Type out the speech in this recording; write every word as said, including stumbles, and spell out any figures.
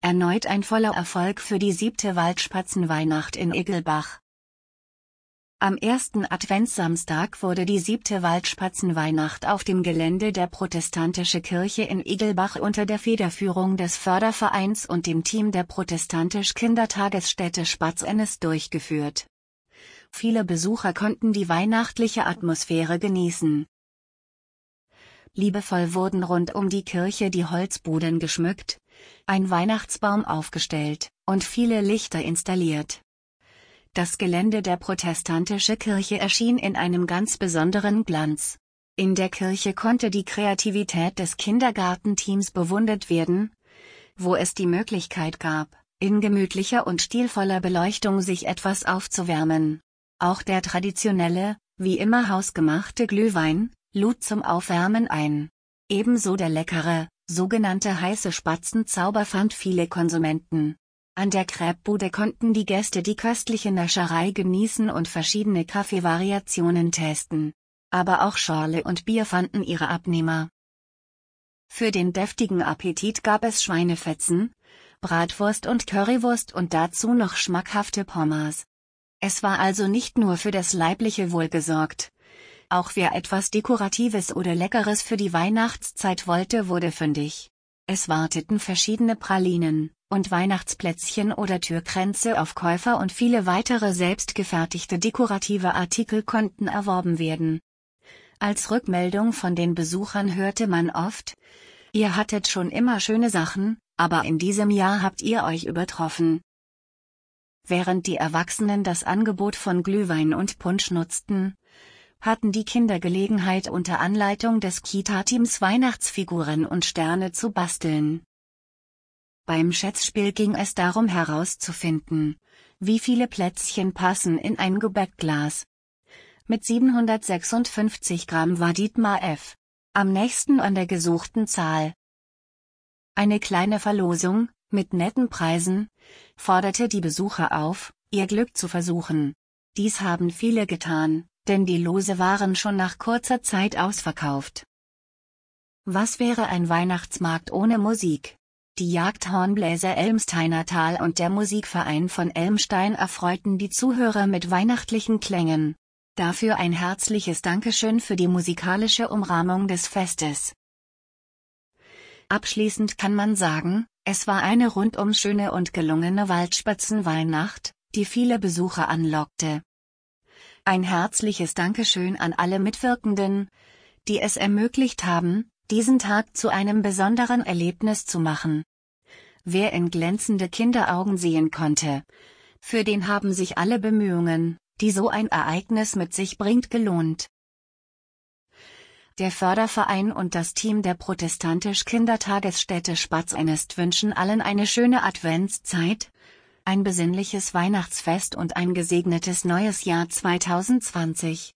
Erneut ein voller Erfolg für die siebte Waldspatzenweihnacht in Iggelbach. Am ersten Adventssamstag wurde die siebte Waldspatzenweihnacht auf dem Gelände der Protestantischen Kirche in Iggelbach unter der Federführung des Fördervereins und dem Team der Protestantisch Kindertagesstätte Spatzenest durchgeführt. Viele Besucher konnten die weihnachtliche Atmosphäre genießen. Liebevoll wurden rund um die Kirche die Holzbuden geschmückt, ein Weihnachtsbaum aufgestellt und viele Lichter installiert. Das Gelände der Protestantischen Kirche erschien in einem ganz besonderen Glanz. In der Kirche konnte die Kreativität des Kindergartenteams bewundert werden, wo es die Möglichkeit gab, in gemütlicher und stilvoller Beleuchtung sich etwas aufzuwärmen. Auch der traditionelle, wie immer hausgemachte Glühwein, lud zum Aufwärmen ein. Ebenso der leckere, sogenannte heiße Spatzenzauber fand viele Konsumenten. An der Crepe-Bude konnten die Gäste die köstliche Nascherei genießen und verschiedene Kaffeevariationen testen. Aber auch Schorle und Bier fanden ihre Abnehmer. Für den deftigen Appetit gab es Schweinefetzen, Bratwurst und Currywurst und dazu noch schmackhafte Pommes. Es war also nicht nur für das leibliche Wohl gesorgt. Auch wer etwas Dekoratives oder Leckeres für die Weihnachtszeit wollte, wurde fündig. Es warteten verschiedene Pralinen und Weihnachtsplätzchen oder Türkränze auf Käufer und viele weitere selbstgefertigte dekorative Artikel konnten erworben werden. Als Rückmeldung von den Besuchern hörte man oft: Ihr hattet schon immer schöne Sachen, aber in diesem Jahr habt ihr euch übertroffen. Während die Erwachsenen das Angebot von Glühwein und Punsch nutzten, hatten die Kinder Gelegenheit, unter Anleitung des Kita-Teams Weihnachtsfiguren und Sterne zu basteln. Beim Schätzspiel ging es darum herauszufinden, wie viele Plätzchen passen in ein Gebäckglas. Mit siebenhundertsechsundfünfzig Gramm war Dietmar F. am nächsten an der gesuchten Zahl. Eine kleine Verlosung, mit netten Preisen, forderte die Besucher auf, ihr Glück zu versuchen. Dies haben viele getan, denn die Lose waren schon nach kurzer Zeit ausverkauft. Was wäre ein Weihnachtsmarkt ohne Musik? Die Jagdhornbläser Elmsteiner Tal und der Musikverein von Elmstein erfreuten die Zuhörer mit weihnachtlichen Klängen. Dafür ein herzliches Dankeschön für die musikalische Umrahmung des Festes. Abschließend kann man sagen, es war eine rundum schöne und gelungene Waldspatzenweihnacht, die viele Besucher anlockte. Ein herzliches Dankeschön an alle Mitwirkenden, die es ermöglicht haben, diesen Tag zu einem besonderen Erlebnis zu machen. Wer in glänzende Kinderaugen sehen konnte, für den haben sich alle Bemühungen, die so ein Ereignis mit sich bringt, gelohnt. Der Förderverein und das Team der Protestantisch Kindertagesstätte Spatzenest wünschen allen eine schöne Adventszeit, ein besinnliches Weihnachtsfest und ein gesegnetes neues Jahr zweitausendzwanzig.